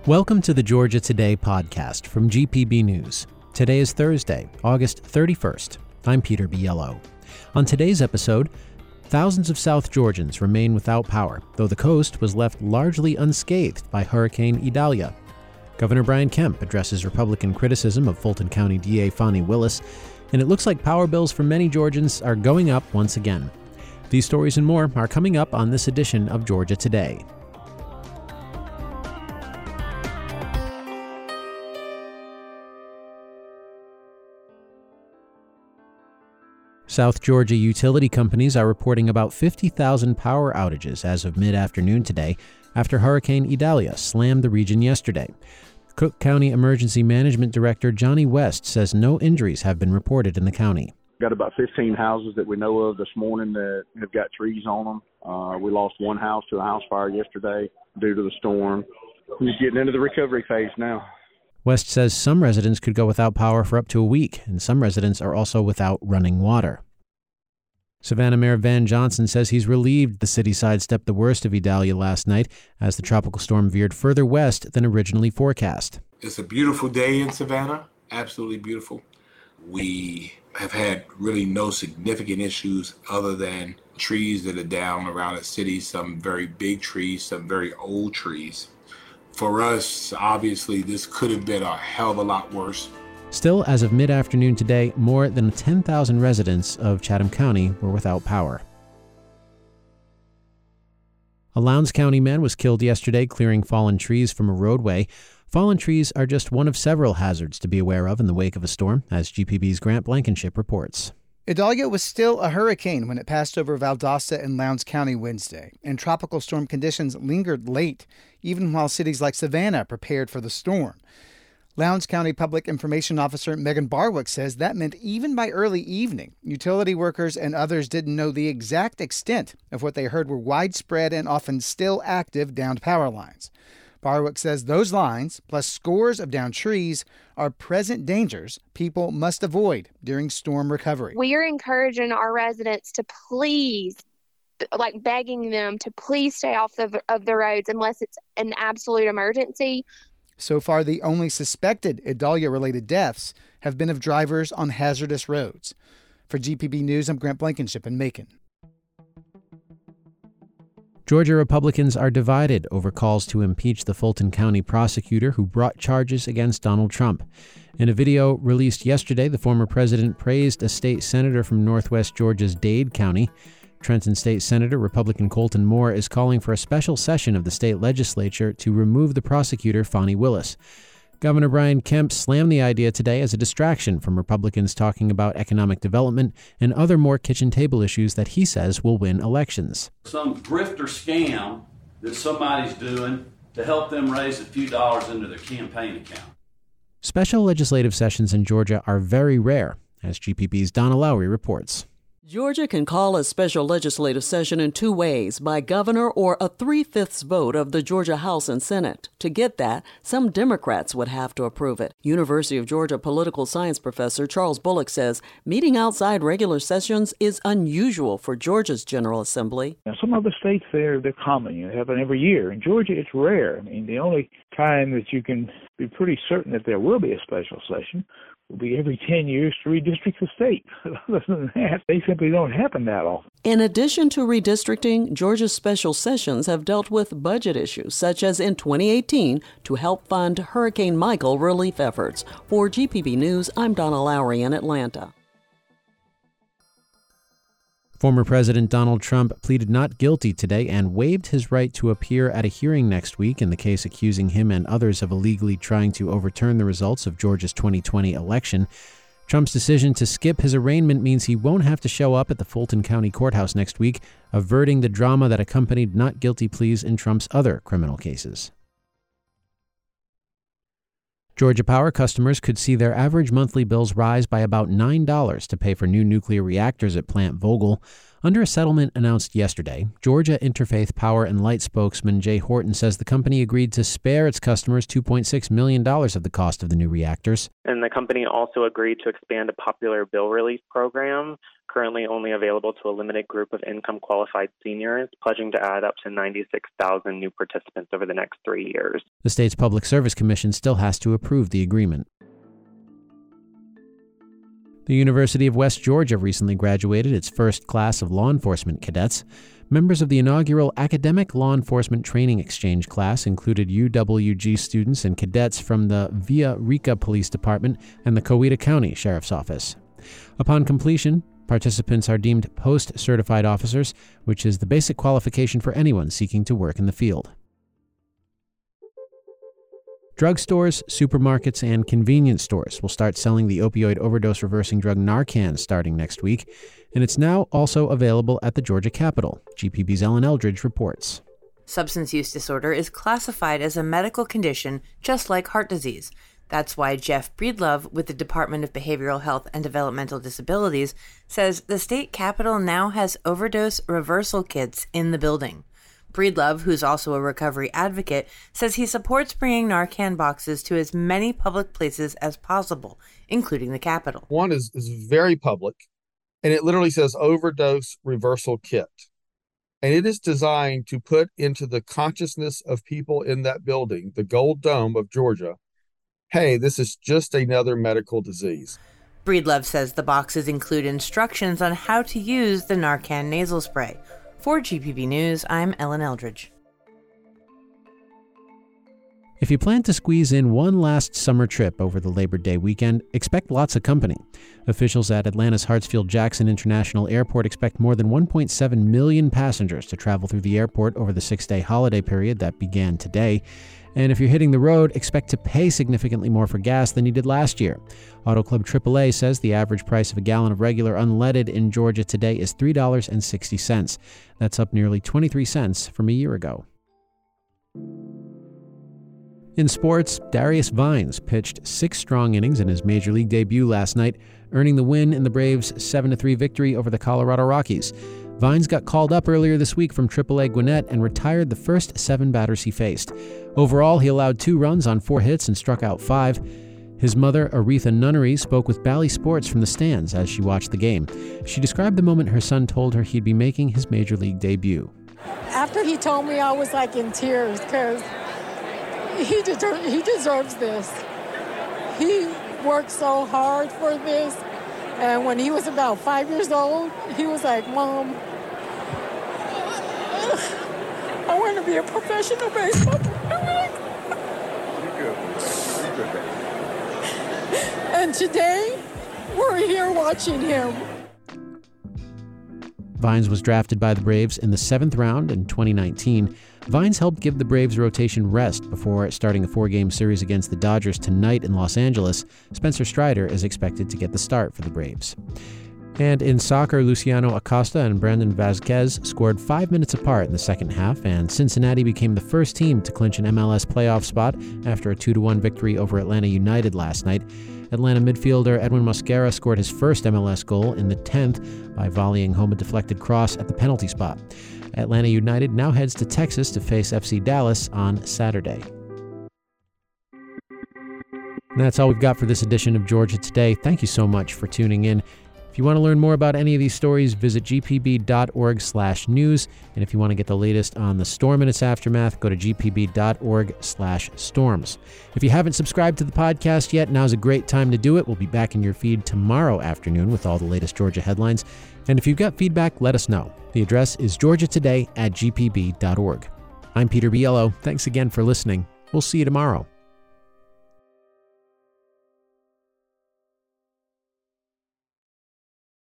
Welcome to the Georgia Today podcast from GPB News. Today is Thursday, August 31st. I'm Peter Biello. On today's episode, thousands of South Georgians remain without power, though the coast was left largely unscathed by Hurricane Idalia. Governor Brian Kemp addresses Republican criticism of Fulton County DA Fani Willis, and it looks like power bills for many Georgians are going up once again. These stories and more are coming up on this edition of Georgia Today. South Georgia utility companies are reporting about 50,000 power outages as of mid-afternoon today after Hurricane Idalia slammed the region yesterday. Cook County Emergency Management Director Johnny West says no injuries have been reported in the county. Got about 15 houses that we know of this morning that have got trees on them. We lost one house to a house fire yesterday due to the storm. We're getting into the recovery phase now. West says some residents could go without power for up to a week, and some residents are also without running water. Savannah Mayor Van Johnson says he's relieved the city sidestepped the worst of Idalia last night as the tropical storm veered further west than originally forecast. It's a beautiful day in Savannah, absolutely beautiful. We have had really no significant issues other than trees that are down around the city, some very big trees, some very old trees. For us, obviously, this could have been a hell of a lot worse. Still, as of mid-afternoon today, more than 10,000 residents of Chatham County were without power. A Lowndes County man was killed yesterday clearing fallen trees from a roadway. Fallen trees are just one of several hazards to be aware of in the wake of a storm, as GPB's Grant Blankenship reports. Idalia was still a hurricane when it passed over Valdosta and Lowndes County Wednesday, and tropical storm conditions lingered late, even while cities like Savannah prepared for the storm. Lowndes County Public Information Officer Megan Barwick says that meant even by early evening, utility workers and others didn't know the exact extent of what they heard were widespread and often still active downed power lines. Barwick says those lines, plus scores of downed trees, are present dangers people must avoid during storm recovery. We are encouraging our residents to please, begging them to please stay off of the roads unless it's an absolute emergency. So far, the only suspected Idalia-related deaths have been of drivers on hazardous roads. For GPB News, I'm Grant Blankenship in Macon. Georgia Republicans are divided over calls to impeach the Fulton County prosecutor who brought charges against Donald Trump. In a video released yesterday, the former president praised a state senator from northwest Georgia's Dade County. Trenton State Senator Republican Colton Moore is calling for a special session of the state legislature to remove the prosecutor, Fani Willis. Governor Brian Kemp slammed the idea today as a distraction from Republicans talking about economic development and other more kitchen table issues that he says will win elections. Some grifter scam that somebody's doing to help them raise a few dollars into their campaign account. Special legislative sessions in Georgia are very rare, as GPB's Donna Lowry reports. Georgia can call a special legislative session in two ways, by governor or a 3/5 vote of the Georgia House and Senate. To get that, some Democrats would have to approve it. University of Georgia political science professor Charles Bullock says meeting outside regular sessions is unusual for Georgia's General Assembly. Now, some other states, they're common. You happen every year. In Georgia, it's rare. I mean, the only time that you can be pretty certain that there will be a special session will be every 10 years to redistrict the state. Other than that, they simply don't happen that often. In addition to redistricting, Georgia's special sessions have dealt with budget issues, such as in 2018, to help fund Hurricane Michael relief efforts. For GPB News, I'm Donna Lowry in Atlanta. Former President Donald Trump pleaded not guilty today and waived his right to appear at a hearing next week in the case accusing him and others of illegally trying to overturn the results of Georgia's 2020 election. Trump's decision to skip his arraignment means he won't have to show up at the Fulton County Courthouse next week, averting the drama that accompanied not guilty pleas in Trump's other criminal cases. Georgia Power customers could see their average monthly bills rise by about $9 to pay for new nuclear reactors at Plant Vogtle. Under a settlement announced yesterday, Georgia Interfaith Power and Light spokesman Jay Horton says the company agreed to spare its customers $2.6 million of the cost of the new reactors. And the company also agreed to expand a popular bill relief program, currently only available to a limited group of income-qualified seniors, pledging to add up to 96,000 new participants over the next 3 years. The state's Public Service Commission still has to approve the agreement. The University of West Georgia recently graduated its first class of law enforcement cadets. Members of the inaugural Academic Law Enforcement Training Exchange class included UWG students and cadets from the Villa Rica Police Department and the Coweta County Sheriff's Office. Upon completion, participants are deemed post-certified officers, which is the basic qualification for anyone seeking to work in the field. Drugstores, supermarkets, and convenience stores will start selling the opioid overdose reversing drug Narcan starting next week, and it's now also available at the Georgia Capitol. GPB's Ellen Eldridge reports. Substance use disorder is classified as a medical condition just like heart disease. That's why Jeff Breedlove with the Department of Behavioral Health and Developmental Disabilities says the state capitol now has overdose reversal kits in the building. Breedlove, who's also a recovery advocate, says he supports bringing Narcan boxes to as many public places as possible, including the Capitol. One is very public, and it literally says overdose reversal kit. And it is designed to put into the consciousness of people in that building, the Gold Dome of Georgia, hey, this is just another medical disease. Breedlove says the boxes include instructions on how to use the Narcan nasal spray. For GPB News, I'm Ellen Eldridge. If you plan to squeeze in one last summer trip over the Labor Day weekend, expect lots of company. Officials at Atlanta's Hartsfield-Jackson International Airport expect more than 1.7 million passengers to travel through the airport over the 6-day holiday period that began today. And if you're hitting the road, expect to pay significantly more for gas than you did last year. Auto Club AAA says the average price of a gallon of regular unleaded in Georgia today is $3.60. That's up nearly 23 cents from a year ago. In sports, Darius Vines pitched 6 strong innings in his major league debut last night, earning the win in the Braves' 7-3 victory over the Colorado Rockies. Vines got called up earlier this week from AAA Gwinnett and retired the first 7 batters he faced. Overall, he allowed 2 runs on 4 hits and struck out 5. His mother, Aretha Nunnery, spoke with Bally Sports from the stands as she watched the game. She described the moment her son told her he'd be making his major league debut. After he told me, I was like in tears because he deserves this. He worked so hard for this. And when he was about 5 years old, he was like, Mom, I want to be a professional baseball player. And today, we're here watching him. Vines was drafted by the Braves in the 7th round in 2019. Vines helped give the Braves rotation rest before starting a 4-game series against the Dodgers tonight in Los Angeles. Spencer Strider is expected to get the start for the Braves. And in soccer, Luciano Acosta and Brandon Vazquez scored 5 minutes apart in the second half, and Cincinnati became the first team to clinch an MLS playoff spot after a 2-1 victory over Atlanta United last night. Atlanta midfielder Edwin Mosquera scored his first MLS goal in the 10th by volleying home a deflected cross at the penalty spot. Atlanta United now heads to Texas to face FC Dallas on Saturday. And that's all we've got for this edition of Georgia Today. Thank you so much for tuning in. If you want to learn more about any of these stories, visit gpb.org/news. And if you want to get the latest on the storm and its aftermath, go to gpb.org/storms. If you haven't subscribed to the podcast yet, now's a great time to do it. We'll be back in your feed tomorrow afternoon with all the latest Georgia headlines. And if you've got feedback, let us know. The address is georgiatoday@gpb.org. I'm Peter Biello. Thanks again for listening. We'll see you tomorrow.